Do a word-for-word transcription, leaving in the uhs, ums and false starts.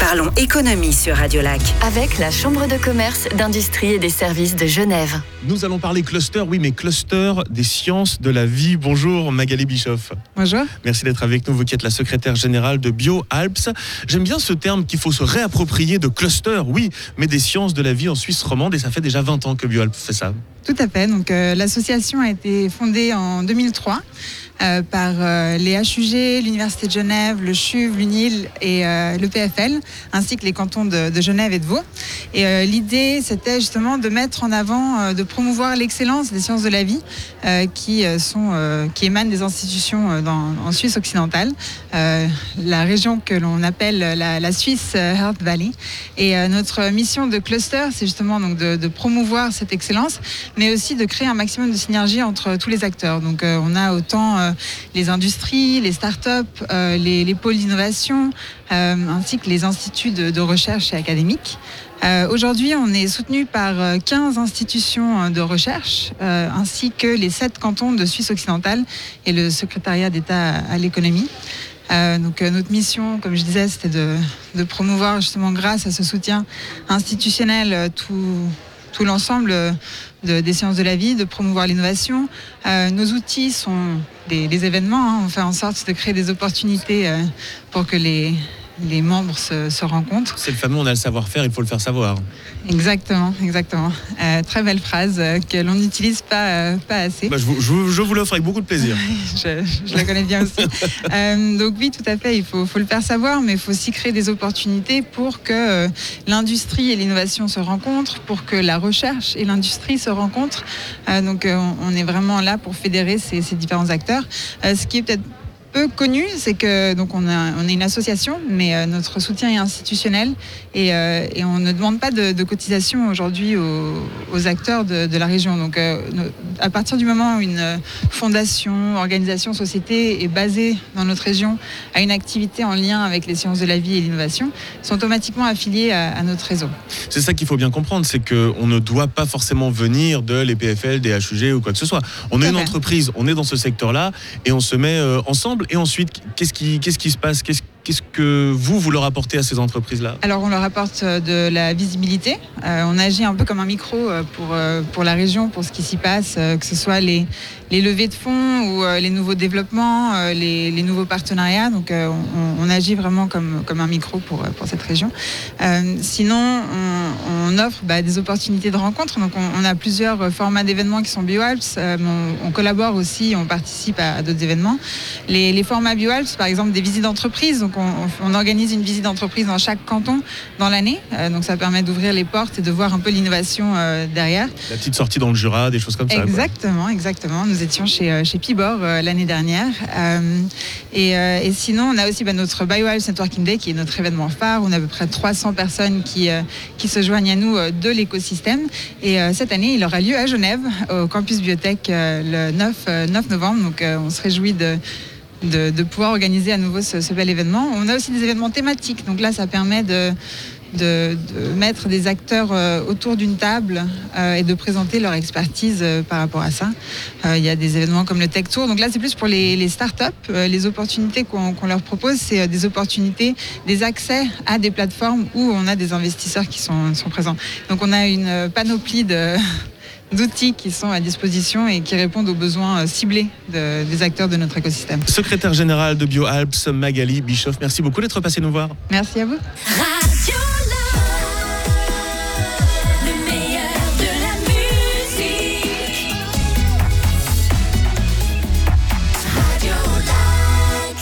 Parlons économie sur Radio Lac. Avec la Chambre de commerce, d'industrie et des services de Genève. Nous allons parler cluster, oui, mais cluster des sciences de la vie. Bonjour Magali Bischoff. Bonjour. Merci d'être avec nous, vous qui êtes la secrétaire générale de BioAlps. J'aime bien ce terme qu'il faut se réapproprier de cluster, oui, mais des sciences de la vie en Suisse romande, et ça fait déjà vingt ans que BioAlps fait ça. Tout à fait. Donc, euh, l'association a été fondée en deux mille trois euh, par euh, les H U G, l'Université de Genève, le C H U V, l'U N I L et euh, le P F L, ainsi que les cantons de, de Genève et de Vaud. Et euh, l'idée, c'était justement de mettre en avant, euh, de promouvoir l'excellence des sciences de la vie euh, qui, euh, sont, euh, qui émanent des institutions euh, dans, en Suisse occidentale, euh, la région que l'on appelle la, la Suisse Heart Valley. Et euh, notre mission de cluster, c'est justement donc, de, de promouvoir cette excellence, mais aussi de créer un maximum de synergie entre tous les acteurs. Donc euh, on a autant euh, les industries, les startups, euh, les, les pôles d'innovation, euh, ainsi que les instituts de, de recherche et académiques. Euh, aujourd'hui, on est soutenu par quinze institutions de recherche, euh, ainsi que les sept cantons de Suisse occidentale et le secrétariat d'État à l'économie. Euh, donc euh, notre mission, comme je disais, c'était de, de promouvoir justement grâce à ce soutien institutionnel euh, tout, tout l'ensemble de, des sciences de la vie, de promouvoir l'innovation. Euh, nos outils sont des, des événements, hein. On fait en sorte de créer des opportunités euh, pour que les, les membres se, se rencontrent. C'est le fameux, on a le savoir-faire, il faut le faire savoir. Exactement, exactement. Euh, très belle phrase euh, que l'on n'utilise pas, euh, pas assez. Bah, je, vous, je, vous, je vous l'offre avec beaucoup de plaisir. je, je la connais bien aussi. euh, donc oui, tout à fait, il faut, faut le faire savoir, mais il faut aussi créer des opportunités pour que euh, l'industrie et l'innovation se rencontrent, pour que la recherche et l'industrie se rencontrent. Euh, donc euh, on est vraiment là pour fédérer ces, ces différents acteurs. Euh, ce qui est peut-être peu connu, c'est que donc on, a, on est une association, mais euh, notre soutien est institutionnel et, euh, et on ne demande pas de, de cotisation aujourd'hui aux, aux acteurs de, de la région. Donc euh, à partir du moment où une fondation, organisation, société est basée dans notre région, a une activité en lien avec les sciences de la vie et l'innovation, sont automatiquement affiliés à, à notre réseau. C'est ça qu'il faut bien comprendre, c'est qu'on ne doit pas forcément venir de les P F L, des H U G ou quoi que ce soit. On est une entreprise, on est dans ce secteur-là et on se met euh, ensemble. Et ensuite, qu'est-ce qui, qu'est-ce qui se passe ? Qu'est-ce, qu'est-ce que vous, vous leur apportez à ces entreprises-là ? Alors, on leur apporte de la visibilité. Euh, on agit un peu comme un micro pour, pour la région, pour ce qui s'y passe, que ce soit les, les levées de fonds ou les nouveaux développements, les, les nouveaux partenariats. Donc, on, on agit vraiment comme, comme un micro pour, pour cette région. Euh, sinon, on, on offre bah, des opportunités de rencontres. Donc, on, on a plusieurs formats d'événements qui sont BioAlps. Euh, on, on collabore aussi, on participe à, à d'autres événements. Les, les formats BioAlps, par exemple, des visites d'entreprise. Donc, on, on organise une visite d'entreprise dans chaque canton dans l'année. Euh, donc, ça permet d'ouvrir les portes et de voir un peu l'innovation euh, derrière. La petite sortie dans le Jura, des choses comme ça. Exactement, quoi. exactement. Nous étions chez, chez Pibor euh, l'année dernière. Euh, et, euh, et sinon, on a aussi bah, notre BioAlps Networking Day, qui est notre événement phare. On a à peu près trois cents personnes qui, euh, qui se joignent à nous euh, de l'écosystème. Et euh, cette année, il aura lieu à Genève, au campus Biotech, euh, le neuf novembre. Donc, euh, on se réjouit de... De, de pouvoir organiser à nouveau ce, ce bel événement. On a aussi des événements thématiques. Donc là, ça permet de, de, de mettre des acteurs euh, autour d'une table euh, et de présenter leur expertise euh, par rapport à ça. Euh, il y a des événements comme le Tech Tour. Donc là, c'est plus pour les, les startups. Euh, les opportunités qu'on, qu'on leur propose, c'est euh, des opportunités, des accès à des plateformes où on a des investisseurs qui sont, sont présents. Donc on a une panoplie de... d'outils qui sont à disposition et qui répondent aux besoins ciblés de, des acteurs de notre écosystème. Secrétaire générale de BioAlps, Magali Bischoff, merci beaucoup d'être passée nous voir. Merci à vous.